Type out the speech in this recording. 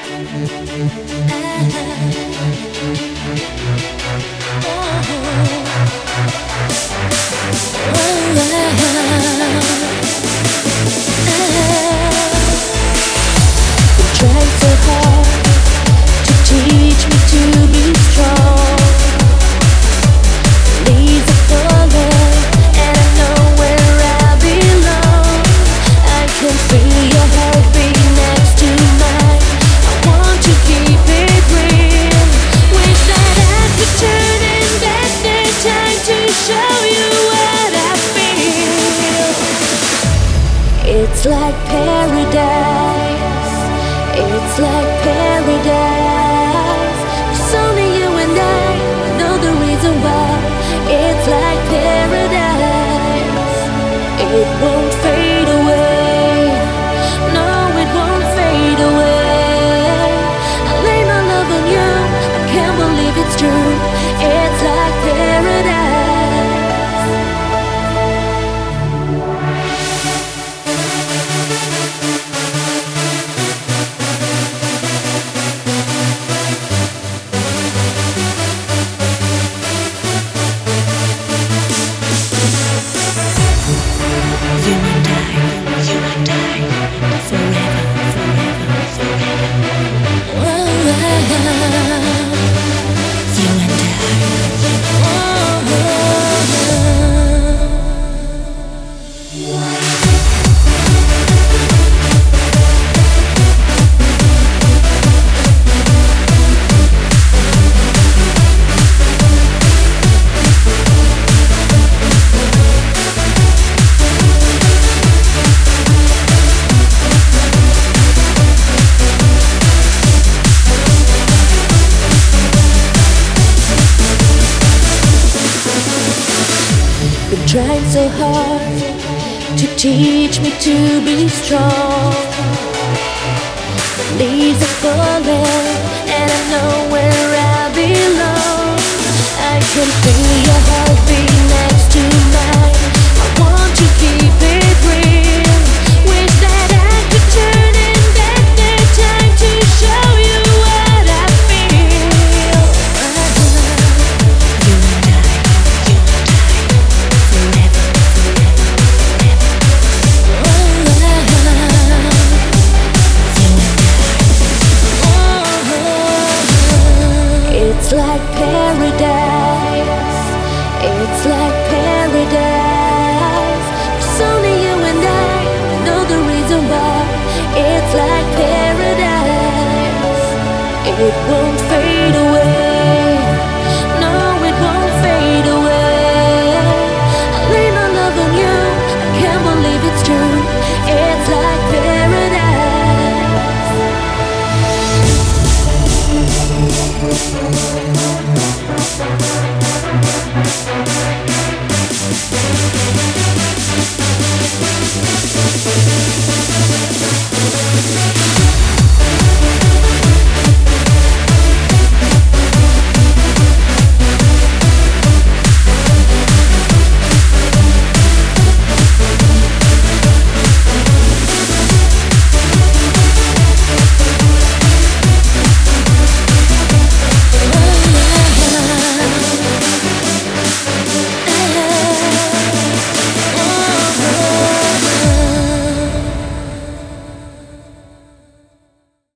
Trying so hard to teach me to be strong. Leaves are falling, and I know where I belong. I can feel your heartbeat next to mine. I want to keep it real. Wish that I could turn and back the time to show you what I feel. It's like paradise. It's like paradise. It's only you and I know the reason why. It's like paradise. It won't fade away. No, it won't fade away. I lay my love on you. I can't believe it's true. It's like paradise. Trying so hard to teach me to be strong. The leaves are falling, and I know where I belong. I can feel your heartbeat next to mine. I want to keep it real. Wish that I could turn and back the time to show you what I feel. You and I. It's like paradise. It's like paradise. It's only you and I know the reason why. It's like paradise. It won't fade away.